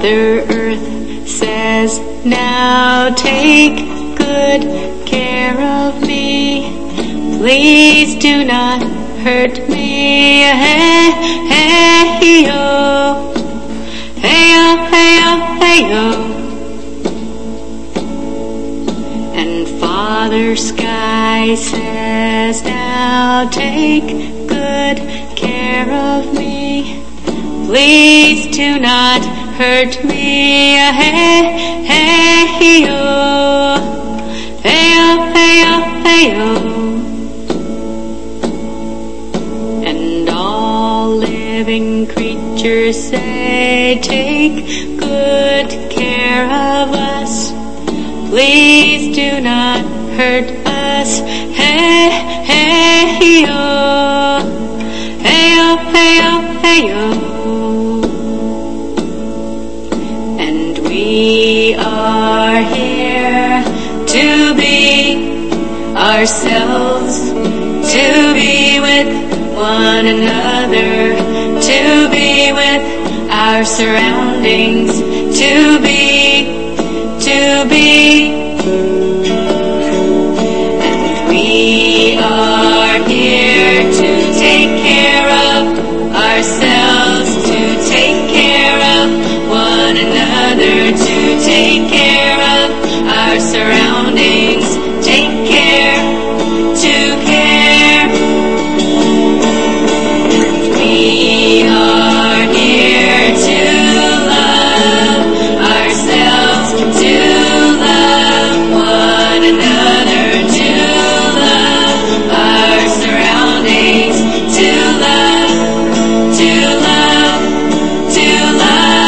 Mother Earth says, now take good care of me. Please do not hurt me. Hey, hey, yo. Hey, yo, hey, yo, hey, yo. And Father Sky says, now take good care of me. Please do not hurt me. Hey, hey, yo. Hey, yo, hey, yo, hey, yo. And all living creatures say, take good care of us. Please do not hurt us. Hey, hey, yo. Hey, yo, hey, yo, hey, yo. And we are here to be ourselves, to be with one another, to be with our surroundings, to be. And we are here to take care of ourselves, to take care of one another, to take care of our surroundings, take care, to care. And we are here to love ourselves, to love one another, to love our surroundings, to love, to love, to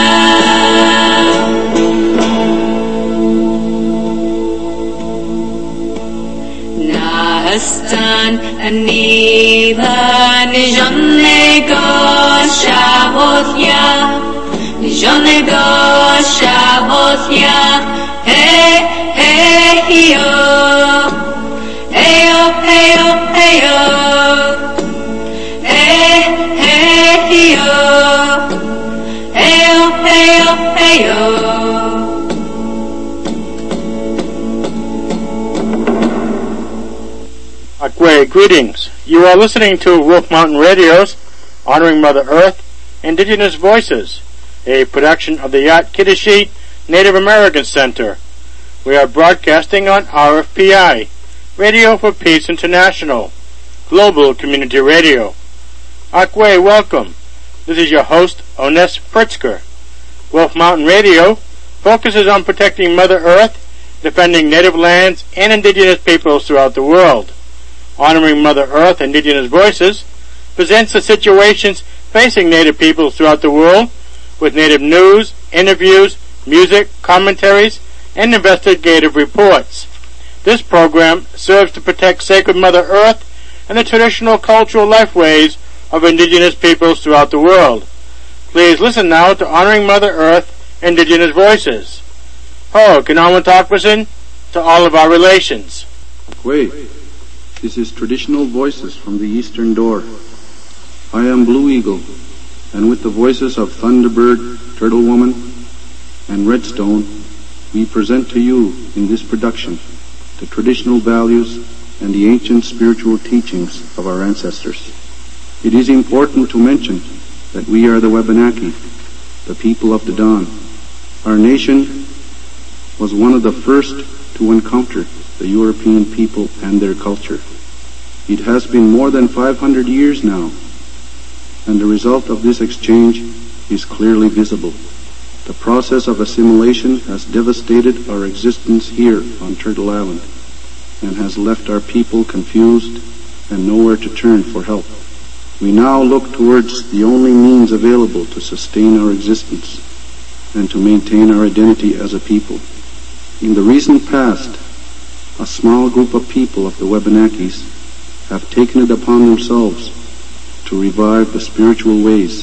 love. Nahastan anila nijonego shabothya, nijonego shabothya. Hey, hey, yo. Hey, yo, hey, yo, hey, yo. Hey, hey, yo. Hey, yo, hey, yo, hey, yo. Greetings. You are listening to Wolf Mountain Radio's Honoring Mother Earth, Indigenous Voices, a production of the Yat-Kideshit Native American Center. We are broadcasting on RFPI, Radio for Peace International, Global Community Radio. Akwe, welcome. This is your host, Ones Pritzker. Wolf Mountain Radio focuses on protecting Mother Earth, defending native lands and indigenous peoples throughout the world. Honoring Mother Earth, Indigenous Voices presents the situations facing native peoples throughout the world with native news, interviews, music, commentaries, and investigative reports. This program serves to protect sacred Mother Earth and the traditional cultural lifeways of indigenous peoples throughout the world. Please listen now to Honoring Mother Earth, Indigenous Voices. Ho, Kinawan Takwasin, to all of our relations. Wait, this is Traditional Voices from the Eastern Door. I am Blue Eagle, and with the voices of Thunderbird, Turtle Woman, and Redstone, we present to you in this production the traditional values and the ancient spiritual teachings of our ancestors. It is important to mention that we are the Wabanaki, the people of the dawn. Our nation was one of the first to encounter the European people and their culture. It has been more than 500 years now, and the result of this exchange is clearly visible. The process of assimilation has devastated our existence here on Turtle Island and has left our people confused and nowhere to turn for help. We now look towards the only means available to sustain our existence and to maintain our identity as a people. In the recent past, a small group of people of the Wabanakis have taken it upon themselves to revive the spiritual ways,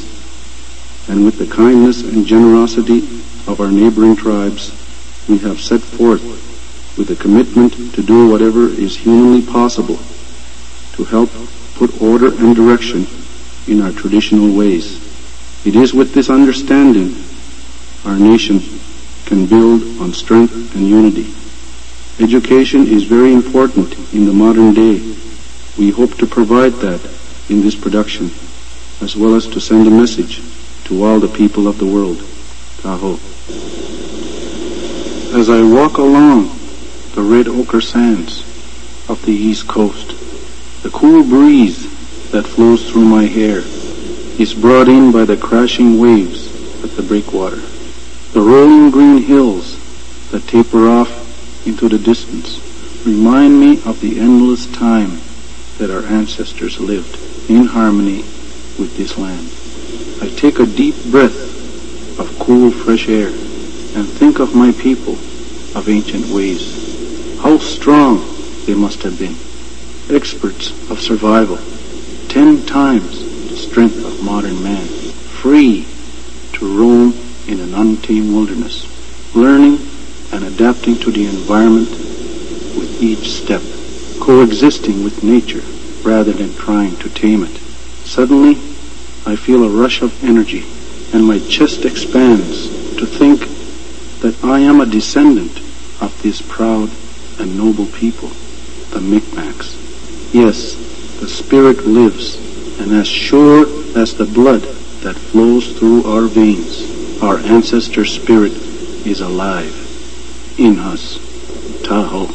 and with the kindness and generosity of our neighboring tribes, we have set forth with a commitment to do whatever is humanly possible to help put order and direction in our traditional ways. It is with this understanding our nation can build on strength and unity. Education is very important in the modern day. We hope to provide that in this production, as well as to send a message to all the people of the world. Tahoe. As I walk along the red ochre sands of the East Coast, the cool breeze that flows through my hair is brought in by the crashing waves at the breakwater. The rolling green hills that taper off into the distance remind me of the endless time that our ancestors lived in harmony with this land. I take a deep breath of cool, fresh air and think of my people of ancient ways. How strong they must have been. Experts of survival, 10 times the strength of modern man, free to roam in an untamed wilderness, learning and adapting to the environment with each step, coexisting with nature rather than trying to tame it. Suddenly, I feel a rush of energy, and my chest expands to think that I am a descendant of this proud and noble people, the Micmacs. Yes, the spirit lives, and as sure as the blood that flows through our veins, our ancestor spirit is alive in us. Tahoe.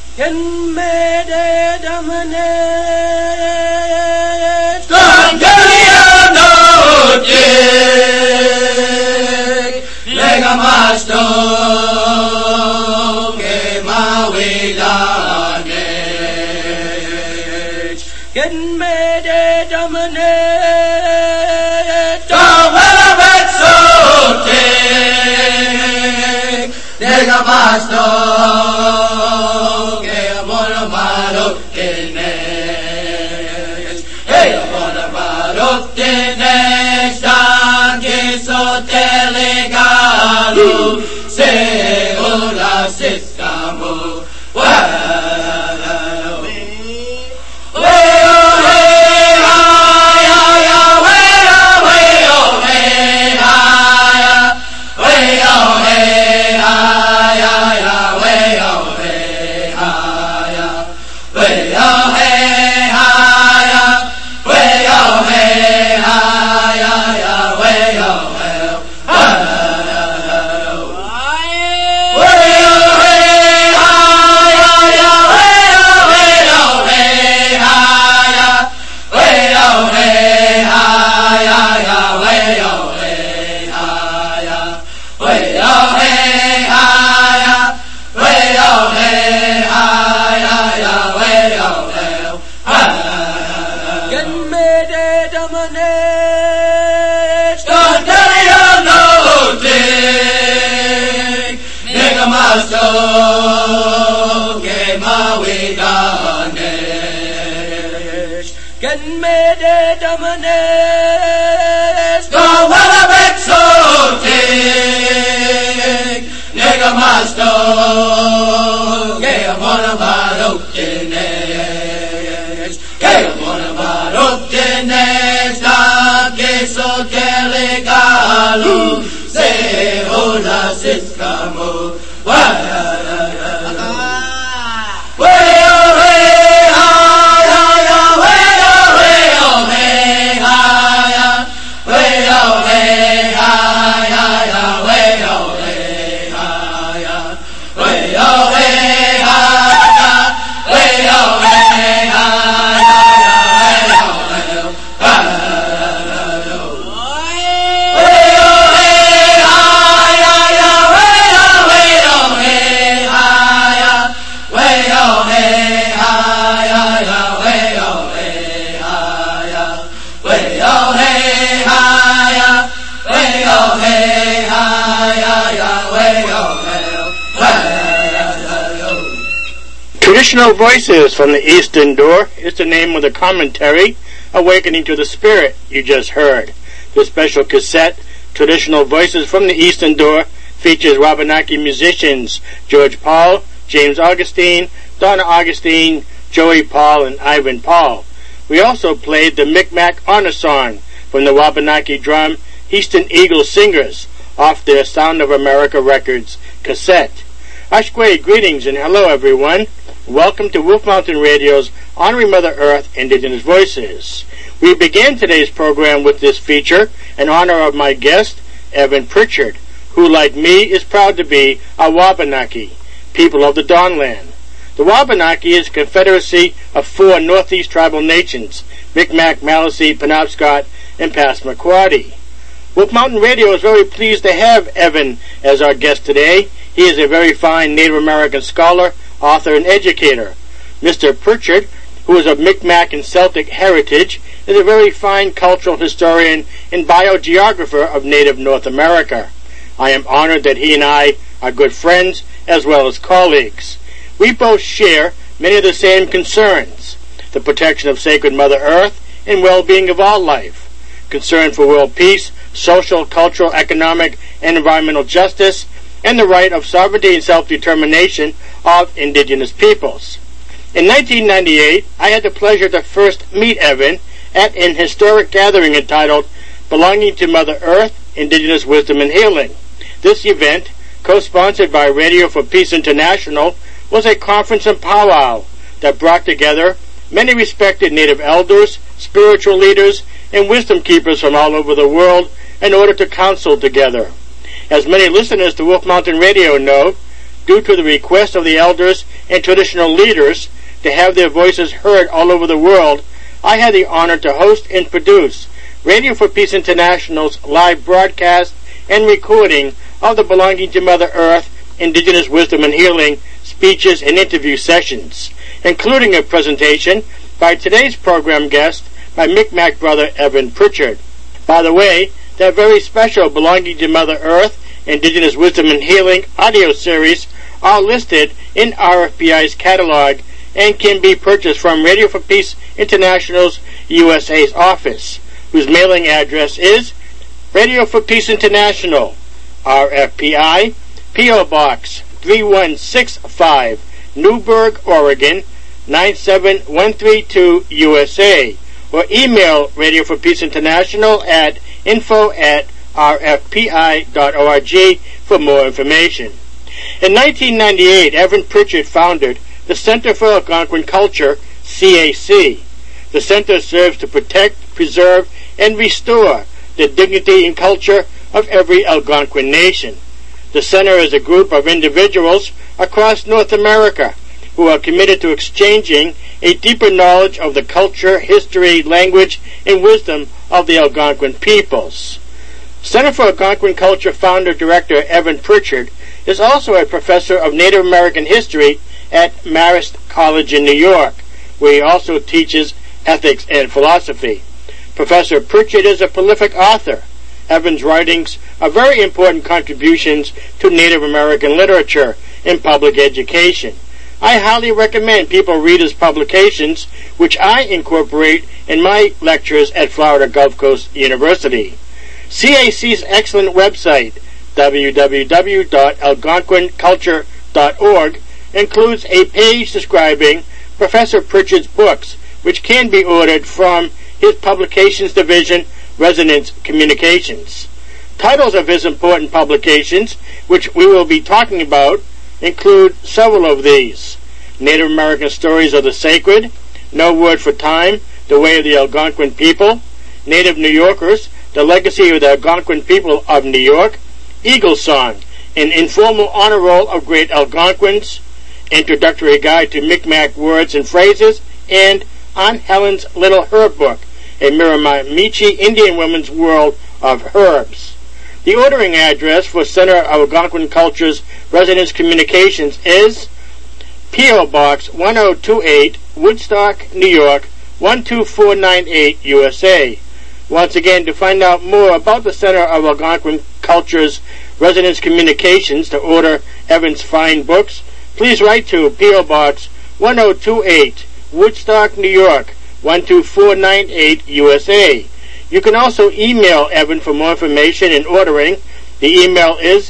Traditional Voices from the Eastern Door is the name of the commentary, Awakening to the Spirit, you just heard. This special cassette, Traditional Voices from the Eastern Door, features Wabanaki musicians George Paul, James Augustine, Donna Augustine, Joey Paul, and Ivan Paul. We also played the Micmac Honor Song from the Wabanaki Drum Eastern Eagle Singers, off their Sound of America Records cassette. Ashkwe, greetings and hello everyone. Welcome to Wolf Mountain Radio's Honoring Mother Earth Indigenous Voices. We began today's program with this feature in honor of my guest, Evan Pritchard, who, like me, is proud to be a Wabanaki, people of the Dawnland. The Wabanaki is a confederacy of 4 Northeast tribal nations, Micmac, Maliseet, Penobscot, and Passamaquoddy. Wolf Mountain Radio is very pleased to have Evan as our guest today. He is a very fine Native American scholar, author, and educator. Mr. Pritchard, who is of Micmac and Celtic heritage, is a very fine cultural historian and biogeographer of Native North America. I am honored that he and I are good friends as well as colleagues. We both share many of the same concerns: the protection of sacred Mother Earth and well-being of all life, concern for world peace, social, cultural, economic, and environmental justice, and the right of sovereignty and self-determination of indigenous peoples. In 1998, I had the pleasure to first meet Evan at an historic gathering entitled Belonging to Mother Earth, Indigenous Wisdom and Healing. This event, co-sponsored by Radio for Peace International, was a conference and powwow that brought together many respected Native elders, spiritual leaders, and wisdom keepers from all over the world in order to counsel together. As many listeners to Wolf Mountain Radio know, due to the request of the elders and traditional leaders to have their voices heard all over the world, I had the honor to host and produce Radio for Peace International's live broadcast and recording of the Belonging to Mother Earth, Indigenous Wisdom and Healing speeches and interview sessions, including a presentation by today's program guest, my Micmac brother Evan Pritchard. By the way, that very special Belonging to Mother Earth, Indigenous Wisdom and Healing audio series are listed in RFPI's catalog and can be purchased from Radio for Peace International's USA's office, whose mailing address is Radio for Peace International, RFPI, P.O. Box 3165, Newburgh, Oregon 97132, USA, or email Radio for Peace International at info@rfpi.org for more information. In 1998, Evan Pritchard founded the Center for Algonquin Culture, CAC. The center serves to protect, preserve, and restore the dignity and culture of every Algonquin nation. The center is a group of individuals across North America who are committed to exchanging a deeper knowledge of the culture, history, language, and wisdom of the Algonquin peoples. Center for Algonquin Culture founder-director Evan Pritchard is also a professor of Native American history at Marist College in New York, where he also teaches ethics and philosophy. Professor Pritchard is a prolific author. Evan's writings are very important contributions to Native American literature and public education. I highly recommend people read his publications, which I incorporate in my lectures at Florida Gulf Coast University. CAC's excellent website, www.algonquinculture.org, includes a page describing Professor Pritchard's books, which can be ordered from his Publications Division, Resonance Communications. Titles of his important publications, which we will be talking about, include several of these: Native American Stories of the Sacred, No Word for Time, The Way of the Algonquin People, Native New Yorkers, The Legacy of the Algonquin People of New York, Eagle Song, An Informal Honor Roll of Great Algonquins, Introductory Guide to Micmac Words and Phrases, and Aunt Helen's Little Herb Book, a Miramichi Indian Woman's World of Herbs. The ordering address for Center of Algonquin Culture's Resonance Communications is P.O. Box 1028, Woodstock, New York 12498, USA. Once again, to find out more about the Center of Algonquin Culture's Resonance Communications to order Evan's fine books, please write to P.O. Box 1028, Woodstock, New York 12498, USA. You can also email Evan for more information and ordering. The email is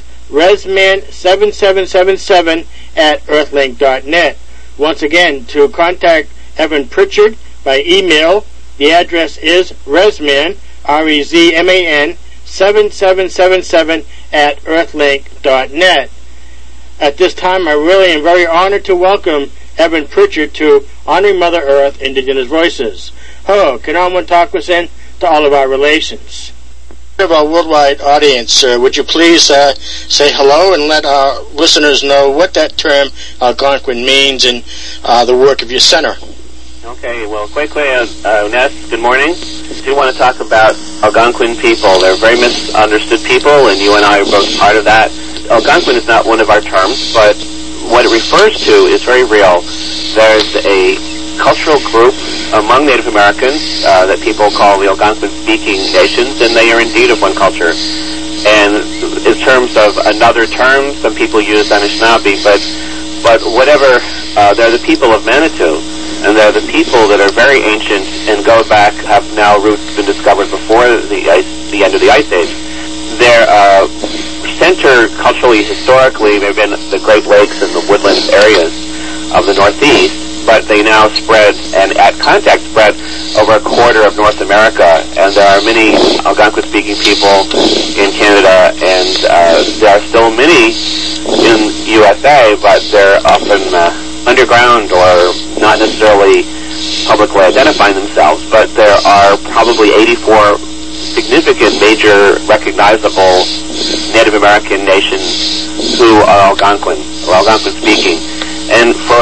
resman7777@earthlink.net. Once again, to contact Evan Pritchard by email, the address is resman, REZMAN, 7777 at earthlink.net. At this time, I really am very honored to welcome Evan Pritchard to Honoring Mother Earth Indigenous Voices. Hello, Kinawan Takwisen to all of our relations. Of our worldwide audience, would you please say hello and let our listeners know what that term Algonquin means and the work of your center? Okay, well, Ness, good morning. I do want to talk about Algonquin people. They're very misunderstood people, and you and I are both part of that. Algonquin is not one of our terms, but what it refers to is very real. There's a cultural group among Native Americans that people call the Algonquin-speaking nations, and they are indeed of one culture. And in terms of another term, some people use Anishinaabe, but whatever, they're the people of Manitou, and they're the people that are very ancient and go back, have now roots been discovered before the end of the Ice Age. Their center culturally, historically, they've been the Great Lakes and the woodland areas of the Northeast, but they now spread, and at contact spread, over a quarter of North America, and there are many Algonquin-speaking people in Canada, and there are still many in USA, but they're often underground or not necessarily publicly identifying themselves, but there are probably 84 significant, major, recognizable Native American nations who are Algonquin, or Algonquin-speaking. And for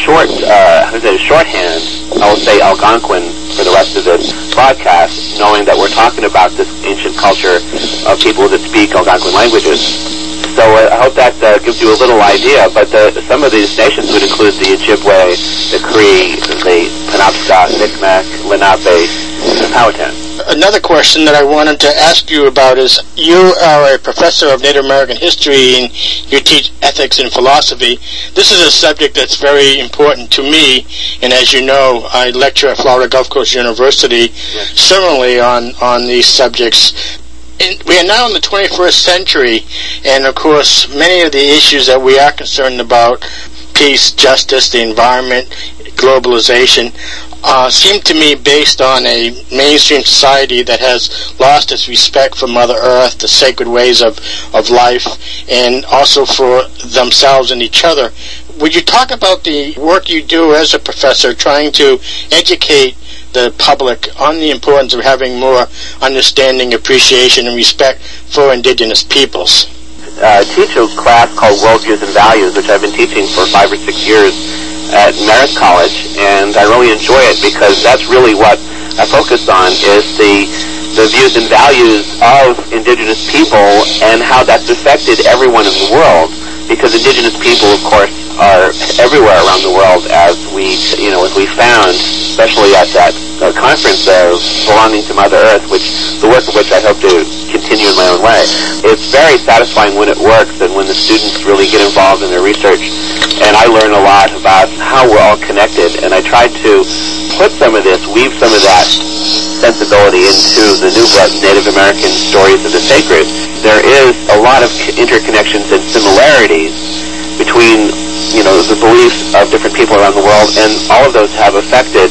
shorthand, I will say Algonquin for the rest of this broadcast, knowing that we're talking about this ancient culture of people that speak Algonquin languages. So I hope that gives you a little idea, but some of these nations would include the Ojibwe, the Cree, the Penobscot, Micmac, Lenape, and Powhatan. Another question that I wanted to ask you about is, you are a professor of Native American history and you teach ethics and philosophy. This is a subject that's very important to me, and as you know, I lecture at Florida Gulf Coast University similarly on these subjects. And we are now in the 21st century, and of course, many of the issues that we are concerned about, peace, justice, the environment, globalization, seem to me based on a mainstream society that has lost its respect for Mother Earth, the sacred ways of life, and also for themselves and each other. Would you talk about the work you do as a professor trying to educate the public on the importance of having more understanding, appreciation, and respect for indigenous peoples? I teach a class called Worldviews and Values, which I've been teaching for 5 or 6 years at Marist College, and I really enjoy it because that's really what I focus on, is the views and values of indigenous people and how that's affected everyone in the world, because indigenous people, of course, are everywhere around the world, as we found, especially at that conference of Belonging to Mother Earth, the work of which I hope to continue in my own way. It's very satisfying when it works and when the students really get involved in their research, and I learn a lot about how we're all connected, and I try to weave some of that sensibility into the new book, Native American Stories of the Sacred. There is a lot of interconnections and similarities between, the beliefs of different people around the world, and all of those have affected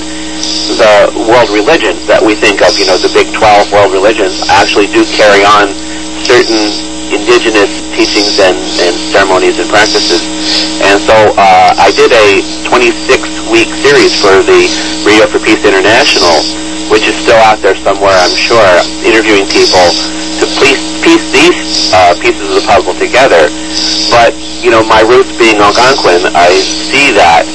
the world religions that we think of, the Big 12 world religions actually do carry on certain indigenous teachings and ceremonies and practices. And so I did a 26-week series for the Radio for Peace International, which is still out there somewhere, I'm sure, interviewing people to piece these pieces of the puzzle together. But, my roots being Algonquin, I see that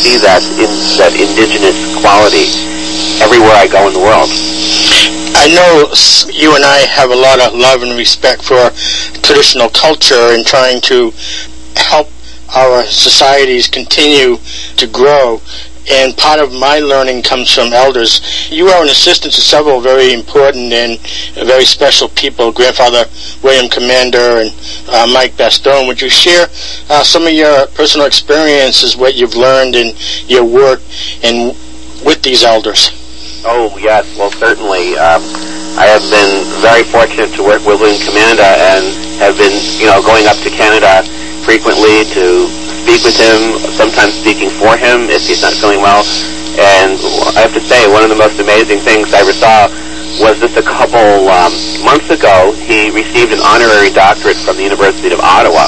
indigenous quality everywhere I go in the world. I know you and I have a lot of love and respect for traditional culture and trying to help our societies continue to grow. And part of my learning comes from elders. You are an assistant to several very important and very special people, Grandfather William Commander and Mike Bastone. Would you share some of your personal experiences, what you've learned in your work and with these elders? Oh, yes. Well, certainly. I have been very fortunate to work with William Commander and have been, going up to Canada frequently to speak with him, sometimes speaking for him if he's not feeling well. And I have to say, one of the most amazing things I ever saw was just a couple months ago, he received an honorary doctorate from the University of Ottawa.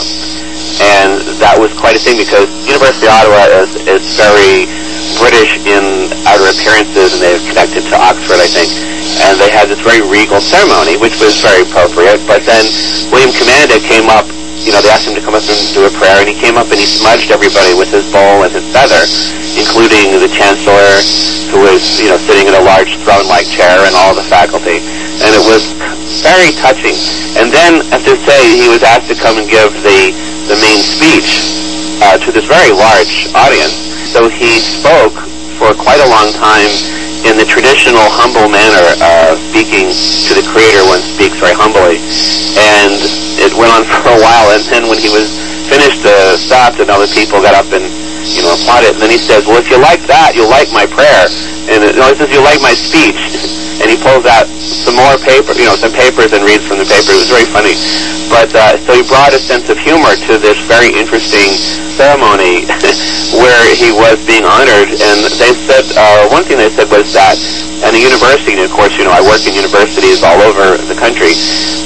And that was quite a thing because University of Ottawa is very British in outer appearances, and they're connected to Oxford, I think. And they had this very regal ceremony, which was very appropriate. But then William Commanda came up, they asked him to come up and do a prayer, and he came up and he smudged everybody with his bowl and his feather, including the Chancellor, who was, sitting in a large throne-like chair, and all the faculty. And it was very touching. And then, as to say, he was asked to come and give the main speech to this very large audience. So he spoke for quite a long time in the traditional humble manner, speaking to the Creator. One speaks very humbly. And it went on for a while, and then when he was finished, stopped, and other people got up and, applauded. And then he says, well, if you like that, you'll like my prayer. And he says, you'll like my speech. And he pulls out some more paper, some papers, and reads from the paper. It was very funny. But, so he brought a sense of humor to this very interesting ceremony where he was being honored. And they said, one thing they said was that, and a university, and of course, I work in universities all over the country,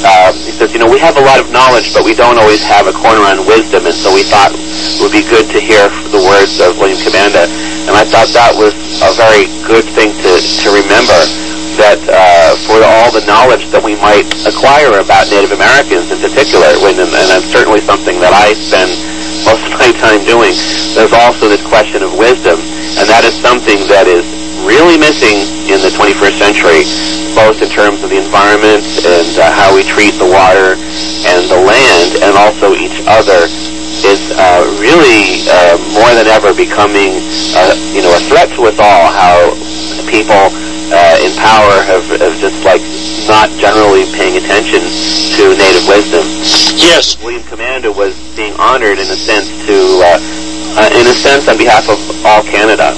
he says, we have a lot of knowledge, but we don't always have a corner on wisdom, and so we thought it would be good to hear the words of William Commanda. And I thought that was a very good thing to remember, that for all the knowledge that we might acquire about Native Americans in particular, and that's certainly something that I spend most of my time doing, there's also this question of wisdom, and that is something that is really missing in the 21st century, both in terms of the environment and how we treat the water and the land, and also each other, is really more than ever becoming a threat to us all. How people in power have just not generally paying attention to Native wisdom. Yes. William Commanda was being honored in a sense on behalf of all Canada,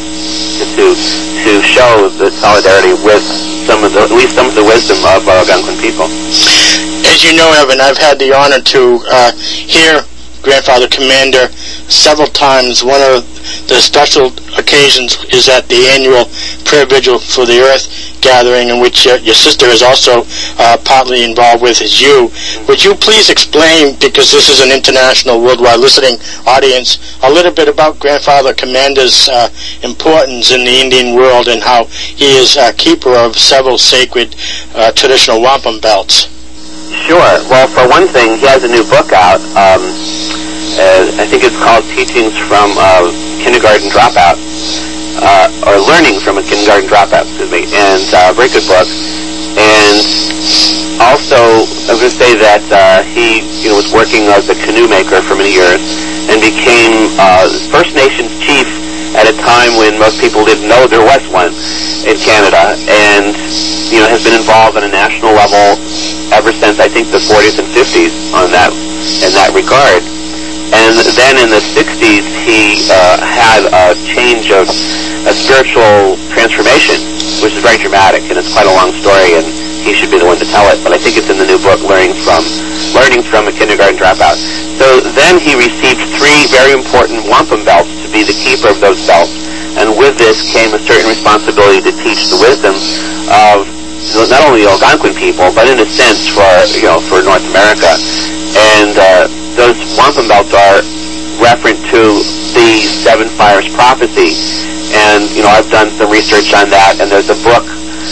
to show the solidarity with at least some of the wisdom of Algonquin people. As you know, Evan, I've had the honor to hear Grandfather Commanda several times. One of the special occasions is at the annual prayer vigil for the Earth gathering, in which your sister is also partly involved with, as you. Would you please explain, because this is an international, worldwide listening audience, a little bit about Grandfather Commanda's importance in the Indian world and how he is a keeper of several sacred traditional wampum belts? Sure. Well, for one thing, he has a new book out. I think it's called Teachings from Kindergarten Dropout, or Learning from a Kindergarten Dropout, and very good book. And also, I was going to say that he was working as a canoe maker for many years, and became First Nations chief at a time when most people didn't know there was one in Canada, and has been involved on a national level ever since, I think, the 40s and 50s in that regard. And then in the 60s, he had a change of a spiritual transformation, which is very dramatic, and it's quite a long story, and he should be the one to tell it, but I think it's in the new book, Learning from a Kindergarten Dropout. So then he received 3 very important wampum belts to be the keeper of those belts, and with this came a certain responsibility to teach the wisdom of not only Algonquin people, but in a sense for North America. And those wampum belts are referent to the Seven Fires prophecy, and I've done some research on that, and there's a book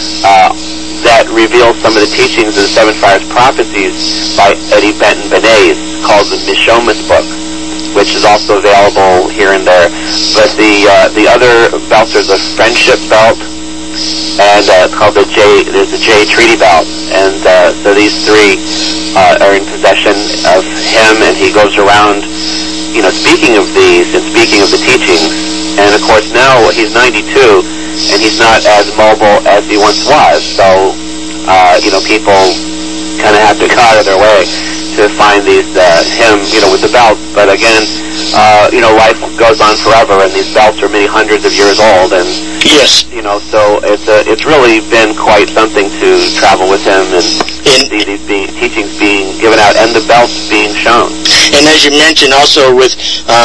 that reveals some of the teachings of the Seven Fires prophecies by Eddie Benton Benes, called the Mishomis book, which is also available here and there. But the other belts are the Friendship belt, and it's called there's the J Treaty belt, and so these 3 are in possession of him, and he goes around, speaking of these and speaking of the teachings. And of course now he's 92, and he's not as mobile as he once was. So, people kind of have to go out of their way to find him, with the belt. But again, life goes on forever, and these belts are many hundreds of years old, and yes, so it's really been quite something to travel with him and see these teachings being given out and the belts being shown. And as you mentioned, also with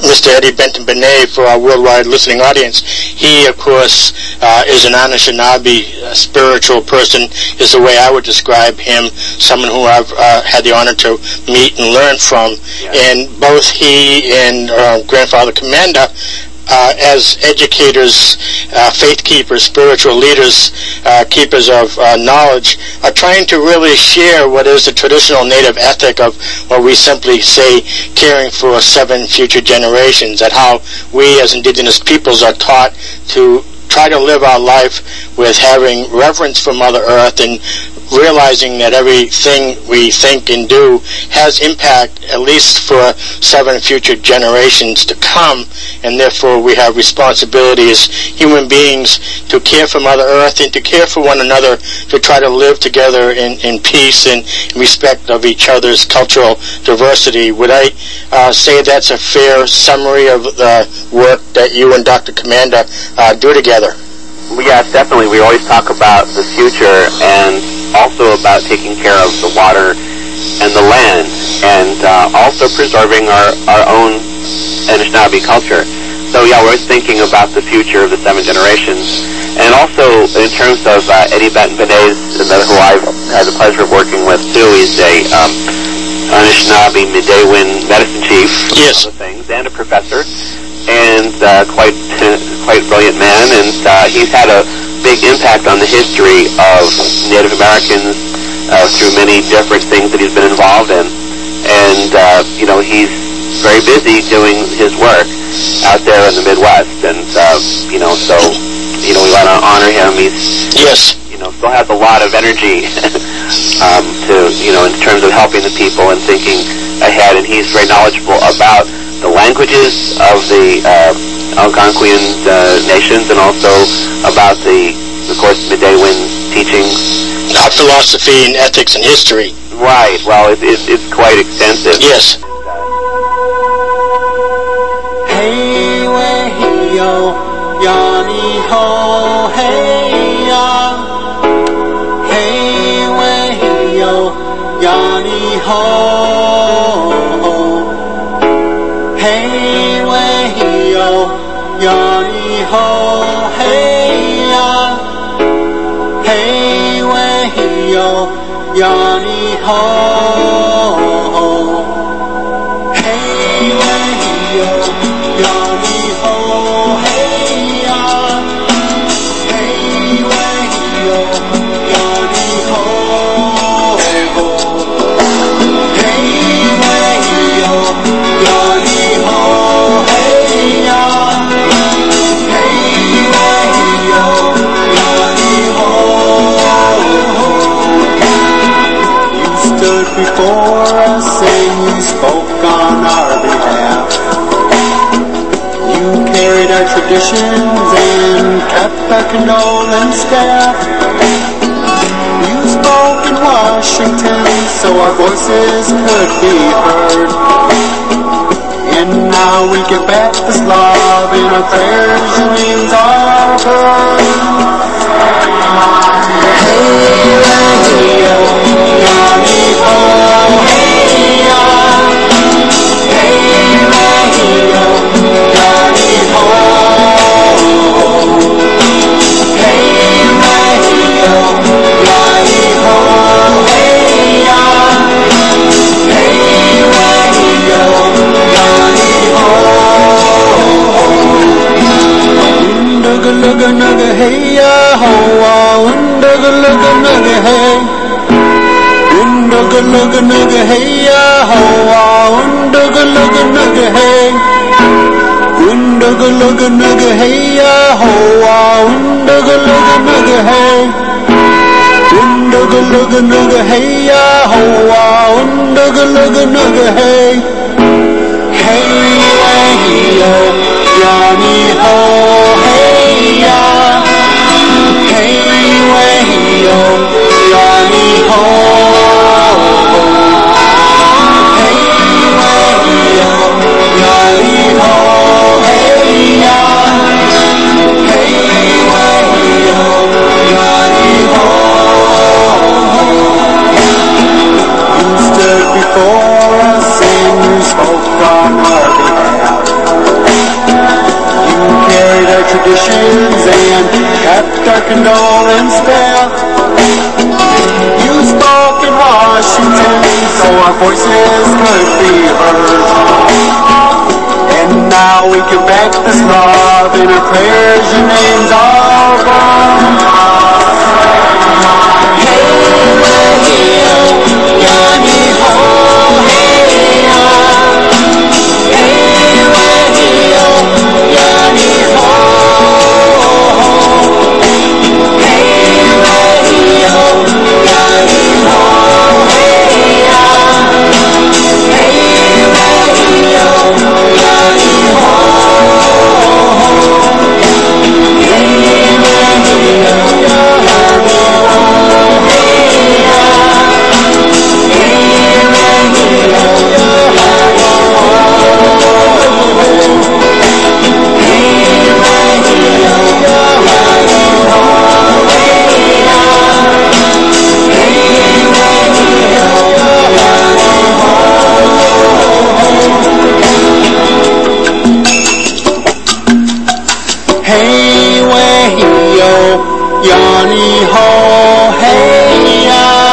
Mr. Eddie Benton Benet for our worldwide listening audience. He, of course, is an Anishinaabe spiritual person, is the way I would describe him, someone who I've had the honor to meet and learn from. Yeah. And both he and Grandfather Commander, as educators, faith keepers, spiritual leaders, keepers of knowledge, are trying to really share what is the traditional native ethic of what we simply say caring for 7 future generations, and how we as indigenous peoples are taught to try to live our life with having reverence for Mother Earth and realizing that everything we think and do has impact at least for 7 future generations to come, and therefore we have responsibility as human beings to care for Mother Earth and to care for one another, to try to live together in peace and respect of each other's cultural diversity. Would I say that's a fair summary of the work that you and Dr. Commander do together? Yes, definitely. We always talk about the future and also about taking care of the water and the land, and also preserving our own Anishinaabe culture. So yeah, we're thinking about the future of the 7 generations. And also in terms of Eddie Benton Benet, who I've had the pleasure of working with too, he's a Anishinaabe Midewin medicine chief, yes, other things, and a professor, and quite brilliant man, and he's had a big impact on the history of Native Americans through many different things that he's been involved in. And he's very busy doing his work out there in the Midwest, and we want to honor him. He's still has a lot of energy to in terms of helping the people and thinking ahead, and he's very knowledgeable about the languages of the Algonquian nations, and also about of course, Midewin teachings. Not philosophy and ethics and history. Right. Well, it's quite extensive. Yes. Hey, way, yo, Yanni ho, hey, ya. Hey, way, yo, Yanni ho. Hey, way, yo, Yanni ho, hey, ya. Hey, way, yo, Yanni ho. Hey, way, yo, Yanni ho, hey, ya. Hey, way, yo, Yanni ho. Hey, way, yo, Yanni ho, hey, ya. Hey, way, yo, Yanni ho. You stood before us and you spoke on our behalf. You carried our traditions and kept our condolence staff. You spoke in Washington so our voices could be heard. And now we give back this love and our prayers remains our good. Hey, radio, Yanni ho, hey, ya. Hey, radio, Yanni ho. Hey, radio, Yanni ho, hey, ya. Hey, radio, Yanni ho. Undaga naga hey ya ho, undaga naga hey. Undaga naga hey ya ho, undaga naga hey. Undaga naga hey ya ho, undaga naga hey. Undaga naga hey ya ho, undaga naga hey. Hey, way, yo, Yanni ho, hey, ya. Hey, way, yo, Yanni ho. Hey, way, yo, Yanni ho, hey, ya. Hey, way, yo, Yanni ho. You stood before us and you spoke on our behalf. ho, hey,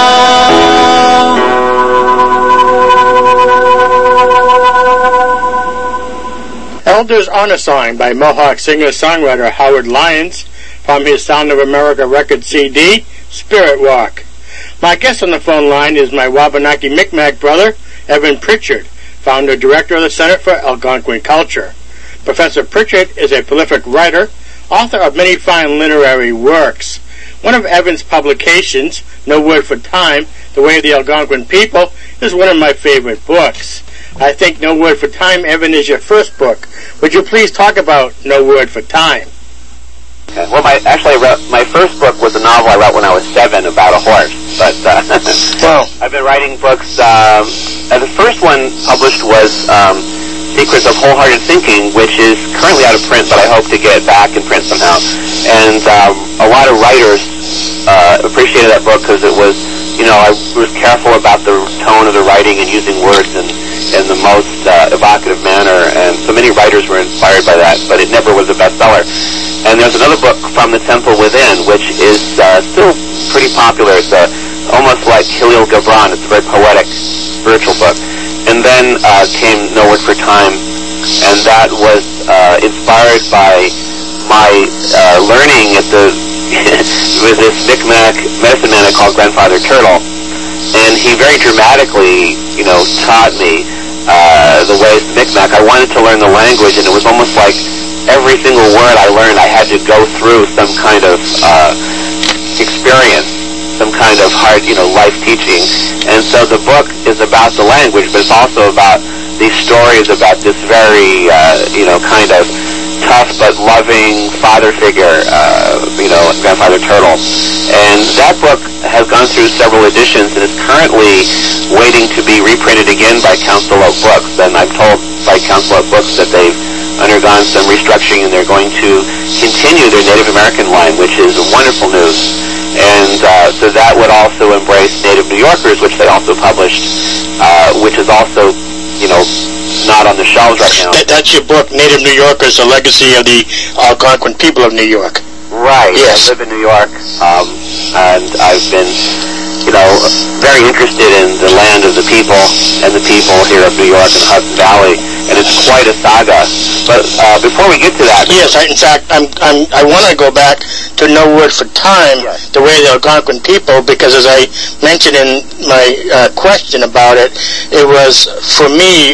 Elders Honor Song by Mohawk singer-songwriter Howard Lyons from his Sound of America record CD, Spirit Walk. My guest on the phone line is my Wabanaki Micmac brother, Evan Pritchard, founder-director of the Center for Algonquin Culture. Professor Pritchard is a prolific writer, author of many fine literary works. One of Evan's publications, No Word for Time, The Way of the Algonquin People, is one of my favorite books. I think No Word for Time, Evan, is your first book. Would you please talk about No Word for Time? Okay. Well, my first book was a novel I wrote when I was 7 about a horse. But I've been writing books. The first one published was Secrets of Wholehearted Thinking, which is currently out of print, but I hope to get it back in print somehow. And a lot of writers appreciated that book because it was, I was careful about the tone of the writing and using words in the most evocative manner, and so many writers were inspired by that, but it never was a bestseller. And there's another book, From the Temple Within, which is still pretty popular. It's almost like Khalil Gibran. It's a very poetic, spiritual book. And then came No Word for Time, and that was inspired by my learning at with this Micmac medicine man I called Grandfather Turtle. And he very dramatically, taught me the ways of Micmac. I wanted to learn the language, and it was almost like every single word I learned, I had to go through some kind of experience, some kind of hard, life teaching. And so the book is about the language, but it's also about these stories about this very, kind of tough but loving father figure, Grandfather Turtle. And that book has gone through several editions and is currently waiting to be reprinted again by Council Oak Books. And I'm told by Council Oak Books that they've undergone some restructuring and they're going to continue their Native American line, which is wonderful news. And so that would also embrace Native New Yorkers, which they also published, which is also, not on the shelves right now. That's your book, Native New Yorkers, A Legacy of the Algonquin People of New York. Right. Yes. I live in New York, and I've been, very interested in the land of the people and the people here of New York and the Hudson Valley, and it's quite a saga. But before we get to that, yes, in fact, I want to go back to No Word for Time, yes. The Way of the Algonquin People, because as I mentioned in my question about it, it was for me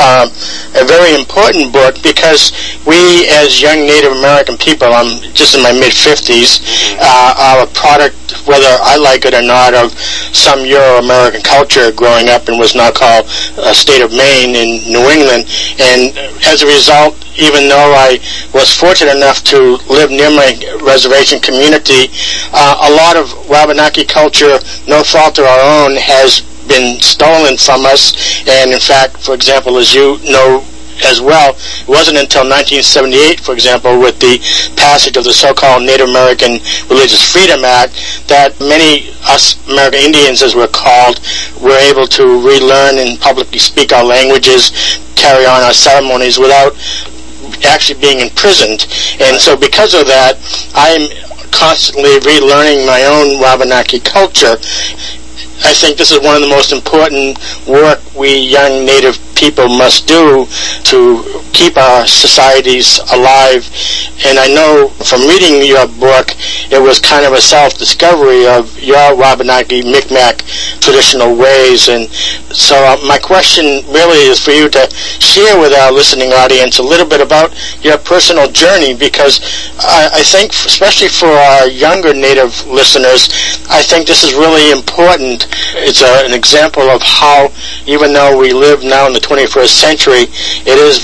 a very important book because we as young Native American people, I'm just in my mid-50s, are a product, whether I like it or not, of some Euro-American culture growing up in what's now called state of Maine in New England. And as a result, even though I was fortunate enough to live near my reservation community, a lot of Wabanaki culture, no fault of our own, has been stolen from us. And in fact, for example, as you know as well, it wasn't until 1978, for example, with the passage of the so-called Native American Religious Freedom Act, that many us American Indians, as we're called, were able to relearn and publicly speak our languages, carry on our ceremonies without actually being imprisoned. And so because of that, I'm constantly relearning my own Wabanaki culture. I think this is one of the most important work we young Native people must do to keep our societies alive. And I know from reading your book, it was kind of a self-discovery of your Wabanaki Micmac traditional ways. And so my question really is for you to share with our listening audience a little bit about your personal journey, because I think, especially for our younger Native listeners, I think this is really important. It's an example of how, even though we live now in the 21st century, it is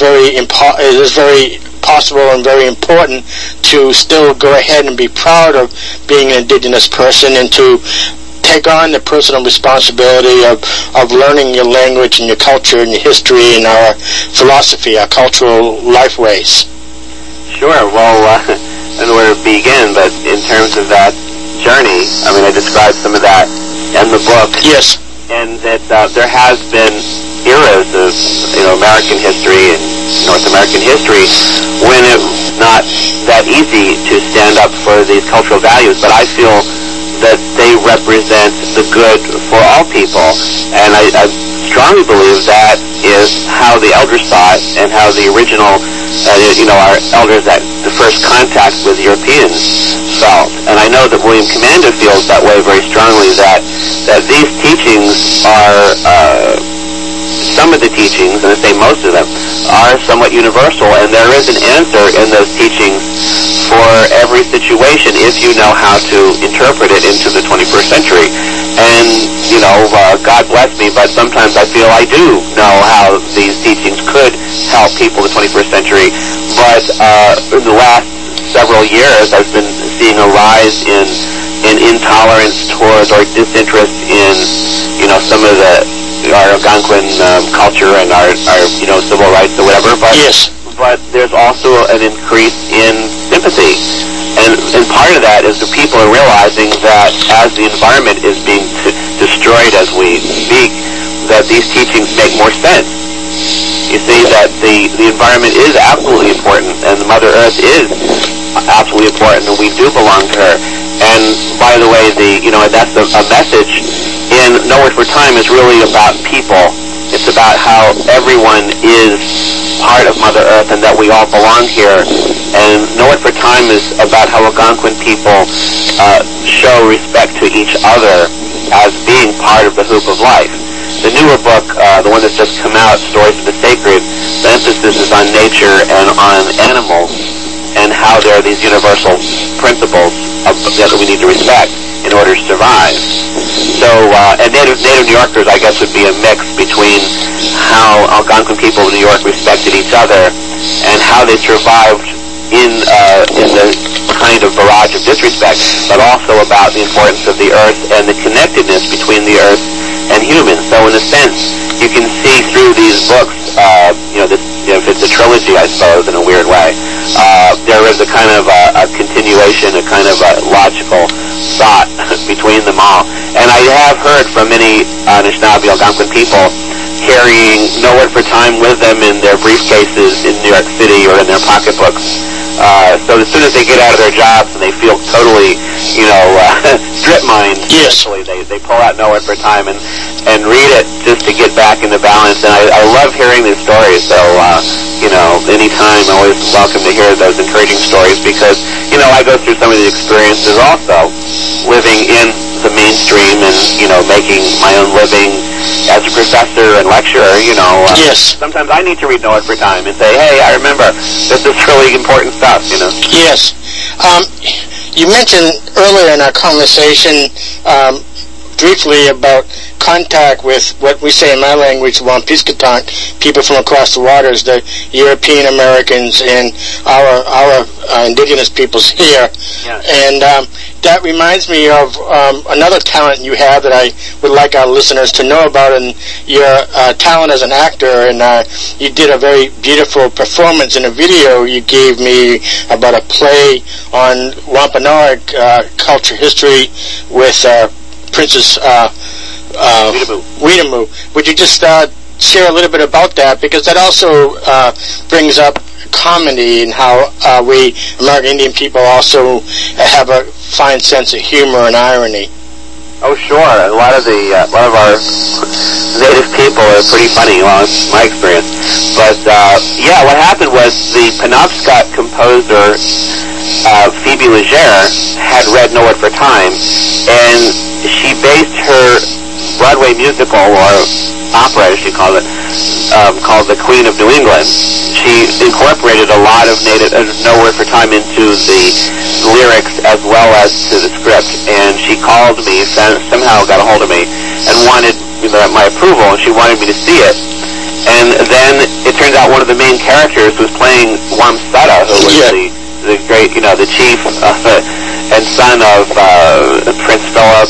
very possible and very important to still go ahead and be proud of being an Indigenous person and to take on the personal responsibility of learning your language and your culture and your history and our philosophy, our cultural life ways. Sure. Well, I don't know where to begin, but in terms of that journey, I described some of that in the book. Yes. And that there has been eras of American history and North American history when it was not that easy to stand up for these cultural values. But I feel that they represent the good for all people. And I strongly believe that is how the elders saw it, and how the original, our elders at the first contact with Europeans felt. And I know that William Commander feels that way very strongly, that these teachings are, some of the teachings, and I say most of them, are somewhat universal, and there is an answer in those teachings for every situation if you know how to interpret it into the 21st century. And, God bless me, but sometimes I feel I do know how these teachings could help people in the 21st century. But in the last several years, I've been seeing a rise in intolerance towards or disinterest in, some of our Algonquin culture and our civil rights or whatever. But yes. But there's also an increase in sympathy. And part of that is the people are realizing that as the environment is being destroyed as we speak, that these teachings make more sense. You see that the environment is absolutely important, and the Mother Earth is absolutely important, and we do belong to her. And by the way, that's a message in No Word for Time is really about people. It's about how everyone is part of Mother Earth and that we all belong here. And No Word for Time is about how Algonquin people show respect to each other as being part of the Hoop of Life. The newer book, the one that's just come out, Stories of the Sacred, the emphasis is on nature and on animals and how there are these universal principles that we need to respect in order to survive. So, and Native New Yorkers, I guess, would be a mix between how Algonquin people of New York respected each other and how they survived in the kind of barrage of disrespect, but also about the importance of the earth and the connectedness between the earth and humans. So, in a sense, you can see through these books, if it's a trilogy, I suppose, in a weird way, there is a kind of a continuation, a kind of a logical thought between them all. And I have heard from many Anishinaabe Algonquin people carrying No Word for Time with them in their briefcases in New York City or in their pocketbooks. So as soon as they get out of their jobs and they feel totally, strip-mined, yes, they pull out No Word for Time and read it just to get back into balance. And I love hearing these stories. So, anytime I'm always welcome to hear those encouraging stories because, I go through some of the experiences also living in the mainstream and, making my own living as a professor and lecturer, yes. Sometimes I need to read No Word for Time and say, hey, I remember this is really important stuff, Yes. You mentioned earlier in our conversation briefly about contact with what we say in my language, Wampishkatang, people from across the waters, the European Americans and our indigenous peoples here. Yes. And that reminds me of another talent you have that I would like our listeners to know about, and your talent as an actor. And you did a very beautiful performance in a video you gave me about a play on Wampanoag culture history with Princess Weedamoo. Would you just share a little bit about that? Because that also brings up comedy and how we American Indian people also have a fine sense of humor and irony. Oh, sure. A lot of our native people are pretty funny. Well, it's my experience. But what happened was the Penobscot composer Phoebe Legere had read No Word for Time, and she based her Broadway musical, or opera as she called it, called The Queen of New England. She incorporated a lot of native No Word for Time into the lyrics as well as to the script, and she called me, somehow got a hold of me, and wanted my approval, and she wanted me to see it. And then it turns out one of the main characters was playing Wamsutta, who was the great, the chief and son of Prince Philip,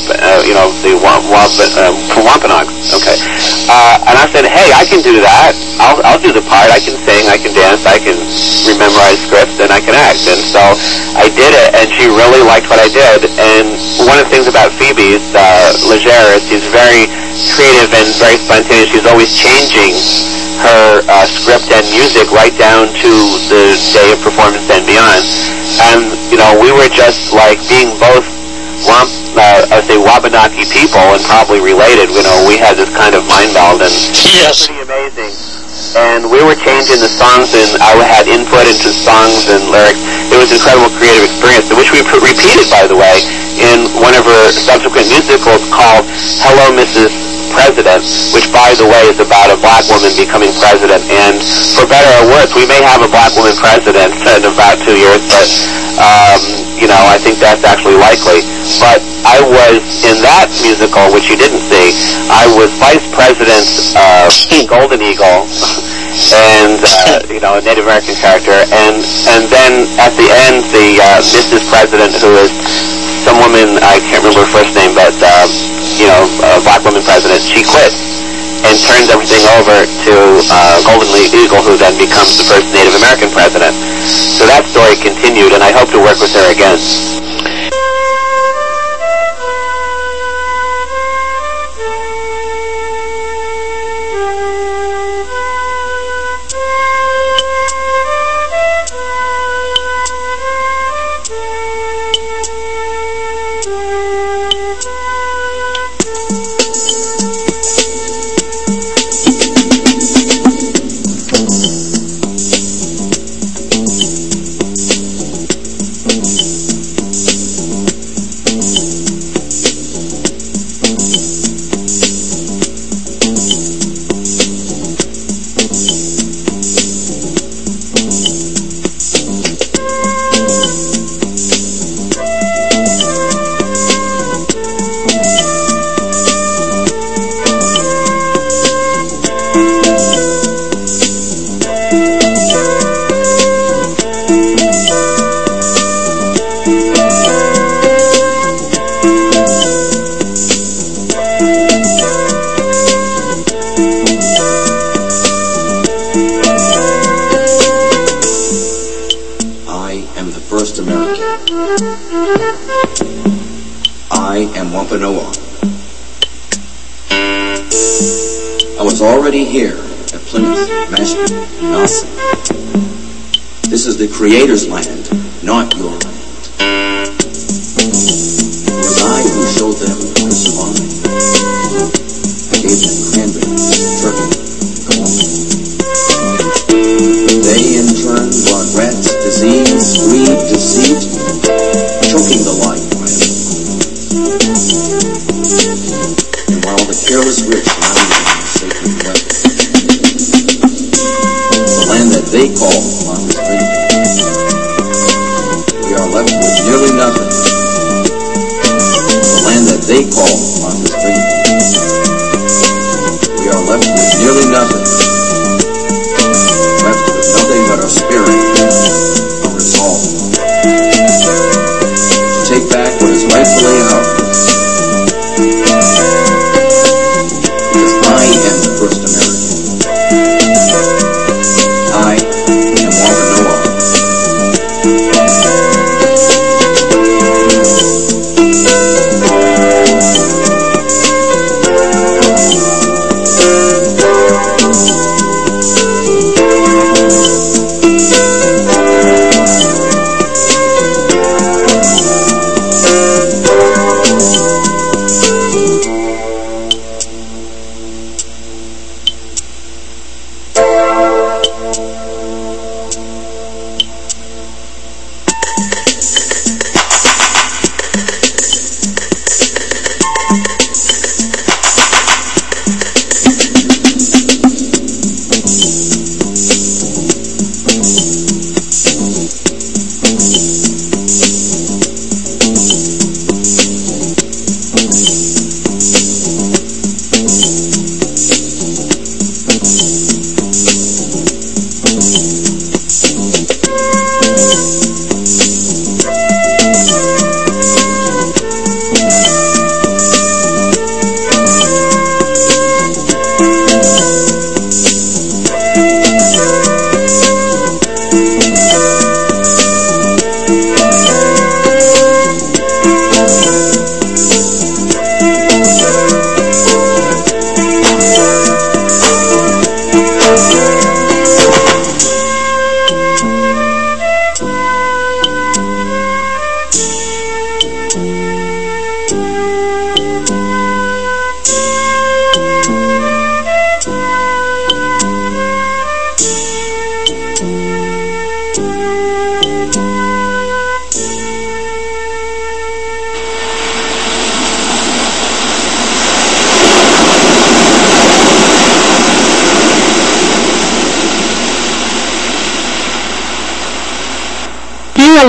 from Wampanoag. Okay. And I said, hey, I can do that. I'll do the part. I can sing, I can dance, I can memorize scripts, and I can act. And so I did it, and she really liked what I did. And one of the things about Phoebe Legere is she's very creative and very spontaneous. She's always changing her script and music right down to the day of performance and beyond. And, we were just like being both I say Wabanaki people, and probably related. You know, we had this kind of mind meld, and Yes. pretty amazing. And we were changing the songs, and I had input into songs and lyrics. It was an incredible creative experience, which we repeated, by the way, in one of her subsequent musicals called Hello, Mrs. President, which, by the way, is about a black woman becoming president. And for better or worse, we may have a black woman president in about 2 years, but, you know, I think that's actually likely. But I was, in that musical, which you didn't see, I was vice president of Golden Eagle, and, you know, a Native American character. And then at the end, the Mrs. President, who is some woman, I can't remember her first name, but, you know, a black woman president, she quit and turns everything over to Golden Eagle, who then becomes the first Native American president. So that story continued, and I hope to work with her again. I was already here at Plymouth, Mashpee, Nassau. This is the Creator's land, not your land. It was I who showed them how to survive. I gave them cranberries, turkey, corn. They in turn brought rats, disease, greed, deceit, choking the life out of them. And while the careless rich lounged in the sacred weather, the land that they call Martha's Vineyard, we are left with nearly nothing. The land that they call Martha's Vineyard, we are left with nearly nothing. Left with nothing but our spirit, our resolve, to take back what is rightfully ours. Because I am the first American. I am Wampanoag.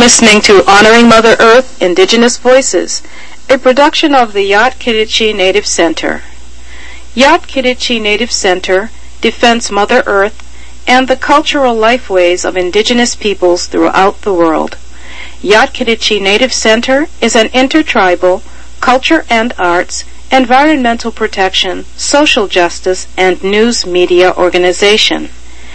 listening to Honoring Mother Earth, Indigenous Voices, a production of the Yat-Kiditchi Native Center. Yat-Kiditchi Native Center defends Mother Earth and the cultural lifeways of indigenous peoples throughout the world. Yat-Kiditchi Native Center is an intertribal, culture and arts, environmental protection, social justice, and news media organization.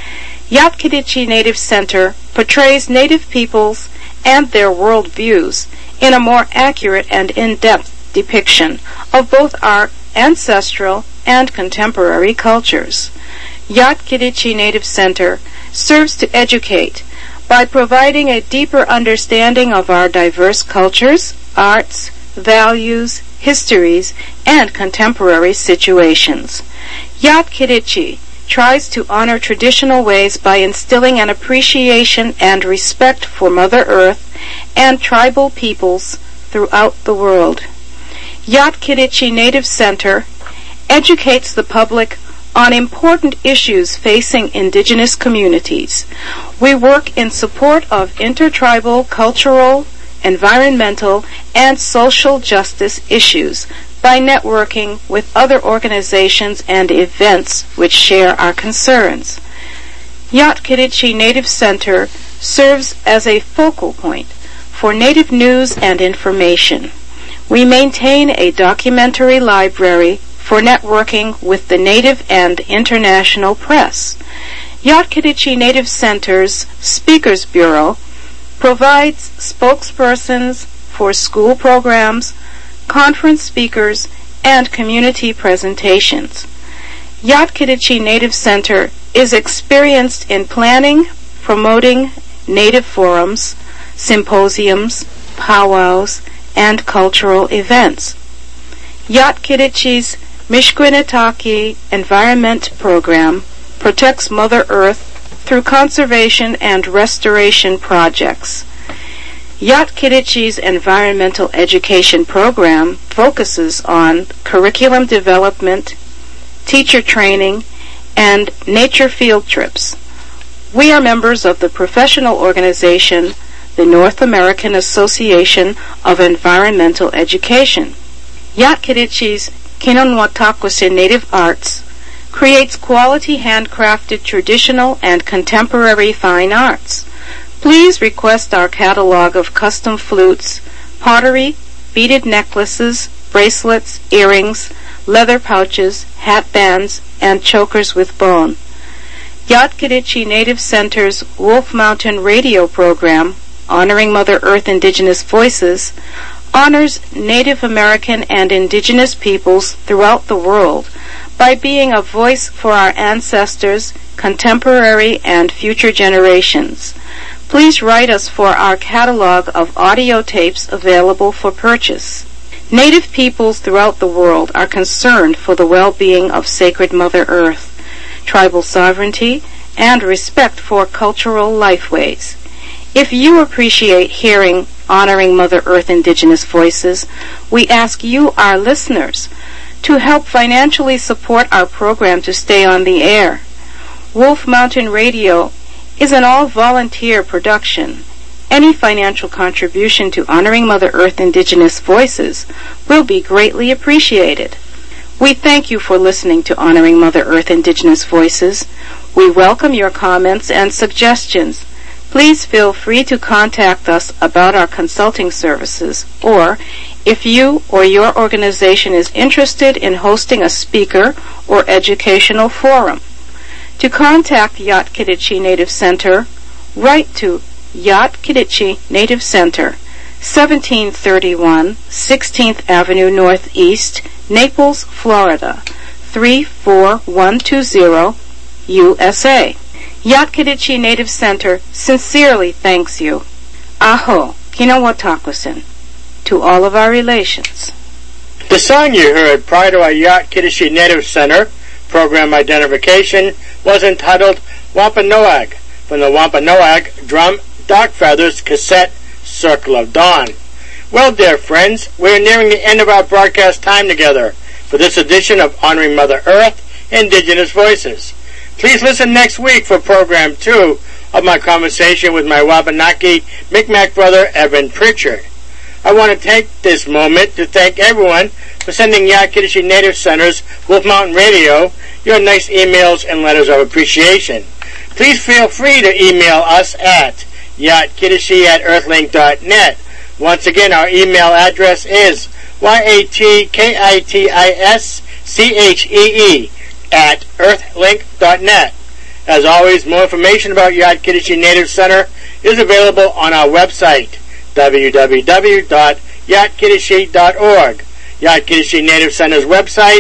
Yat-Kiditchi Native Center portrays Native peoples and their world views in a more accurate and in-depth depiction of both our ancestral and contemporary cultures. Yat-Kiditchi Native Center serves to educate by providing a deeper understanding of our diverse cultures, arts, values, histories, and contemporary situations. Yat-Kiditchi tries to honor traditional ways by instilling an appreciation and respect for Mother Earth and tribal peoples throughout the world. Yat-Kiditchi Native Center educates the public on important issues facing indigenous communities. We work in support of intertribal, cultural, environmental, and social justice issues by networking with other organizations and events which share our concerns. Yat-Kiditchi Native Center serves as a focal point for Native news and information. We maintain a documentary library for networking with the Native and international press. Yat-Kiditchi Native Center's Speakers Bureau provides spokespersons for school programs, conference speakers, and community presentations. Yat-Kiditchi Native Center is experienced in planning, promoting Native forums, symposiums, powwows, and cultural events. Yat-Kiditchi's Mishkwinetaki Environment Program protects Mother Earth through conservation and restoration projects. Yat-Kiditchi's environmental education program focuses on curriculum development, teacher training, and nature field trips. We are members of the professional organization, the North American Association of Environmental Education. Yat-Kiditchi's Kinonwatakwesen Native Arts creates quality handcrafted traditional and contemporary fine arts. Please request our catalog of custom flutes, pottery, beaded necklaces, bracelets, earrings, leather pouches, hat bands, and chokers with bone. Yat-Kiditchi Native Center's Wolf Mountain radio program, Honoring Mother Earth Indigenous Voices, honors Native American and indigenous peoples throughout the world by being a voice for our ancestors, contemporary and future generations. Please write us for our catalog of audio tapes available for purchase. Native peoples throughout the world are concerned for the well-being of sacred Mother Earth, tribal sovereignty, and respect for cultural lifeways. If you appreciate hearing Honoring Mother Earth Indigenous Voices, we ask you, our listeners, to help financially support our program to stay on the air. Wolf Mountain Radio is an all-volunteer production. Any financial contribution to Honoring Mother Earth Indigenous Voices will be greatly appreciated. We thank you for listening to Honoring Mother Earth Indigenous Voices. We welcome your comments and suggestions. Please feel free to contact us about our consulting services, or if you or your organization is interested in hosting a speaker or educational forum. To contact Yat-Kiditchi Native Center, write to Yat-Kiditchi Native Center, 1731 16th Avenue Northeast, Naples, Florida, 34120, USA. Yat-Kiditchi Native Center sincerely thanks you. Aho, Kinonwatakwesen, to all of our relations. The song you heard prior to our Yat-Kiditchi Native Center program identification was entitled Wampanoag from the Wampanoag Drum Dark Feathers cassette Circle of Dawn. Well, dear friends, we're nearing the end of our broadcast time together for this edition of Honoring Mother Earth, Indigenous Voices. Please listen next week for Program 2 of my conversation with my Wabanaki Micmac brother, Evan Pritchard. I want to take this moment to thank everyone for sending Yat-Kiddishi Native Center's Wolf Mountain Radio your nice emails and letters of appreciation. Please feel free to email us at yatkiddishi@earthlink.net. Once again, our email address is yatkiddischee@earthlink.net. As always, more information about Yat-Kiddishi Native Center is available on our website, www.yatkiddishi.org. Yat-Kiddishi Native Center's website,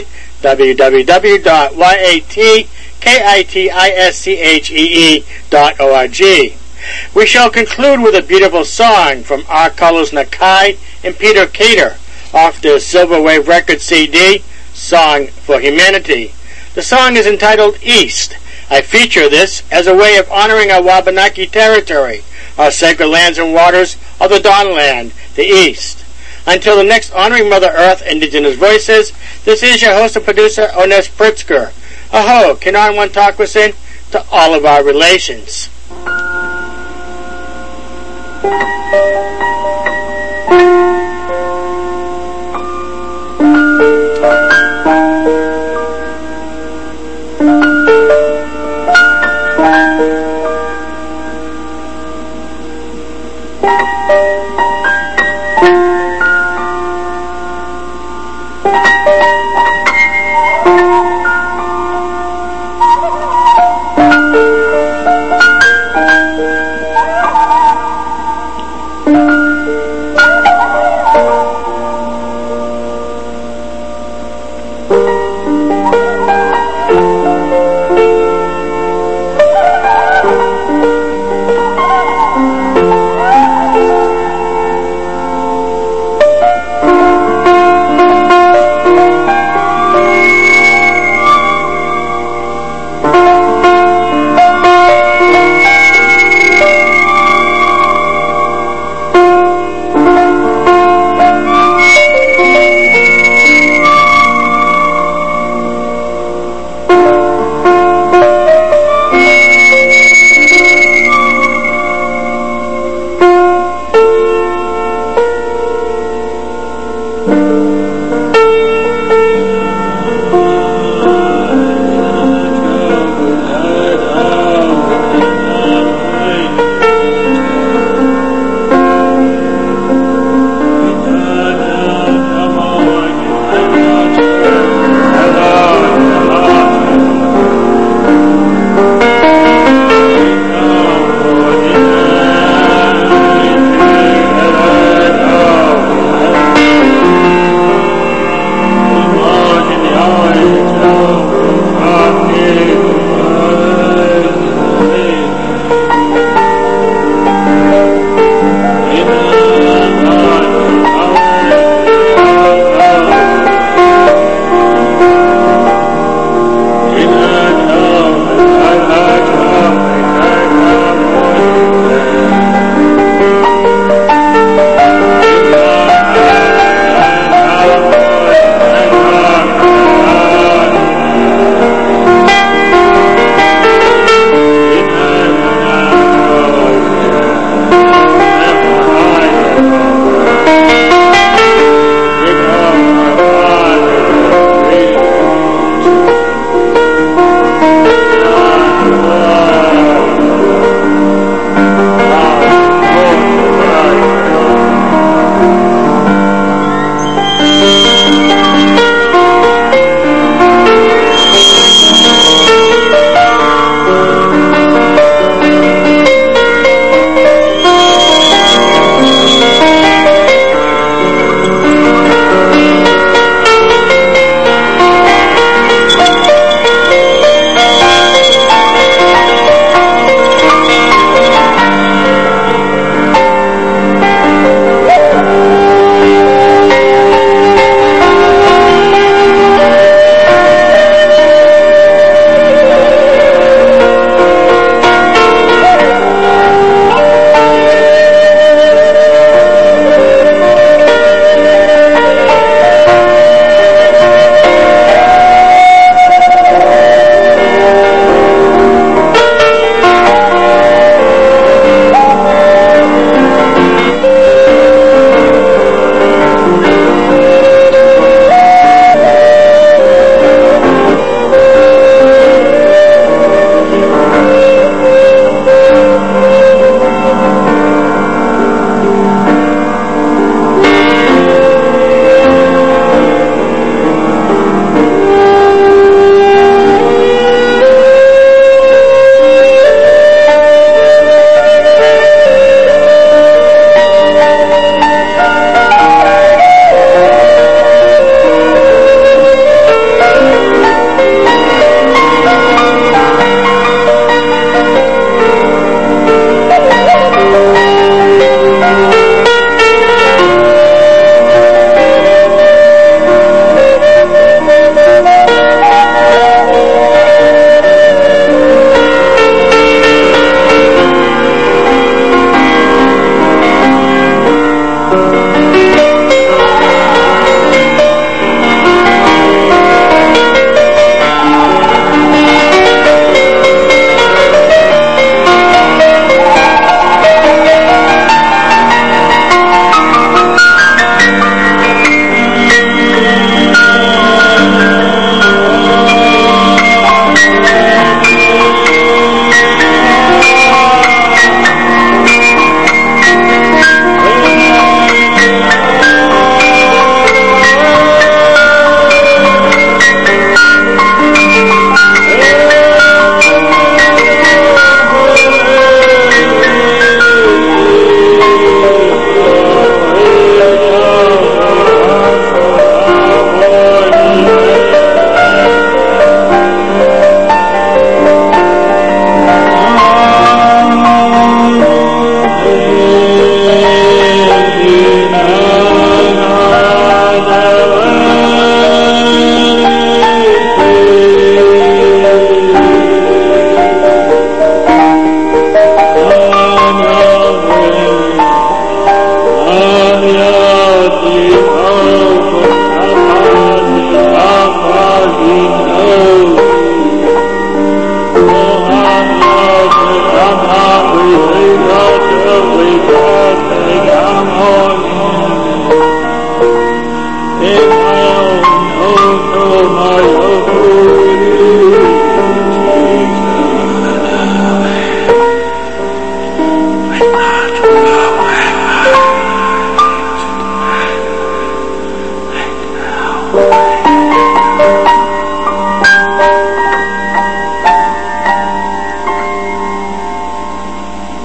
www.yatkiddischee.org. We shall conclude with a beautiful song from R. Carlos Nakai and Peter Cater off the Silver Wave Records CD, Song for Humanity. The song is entitled East. I feature this as a way of honoring our Wabanaki territory, our sacred lands and waters of the Dawn Land, the East. Until the next Honoring Mother Earth Indigenous Voices, this is your host and producer, Ones Pritzker. Aho, Kinan Wantakwasin to all of our relations.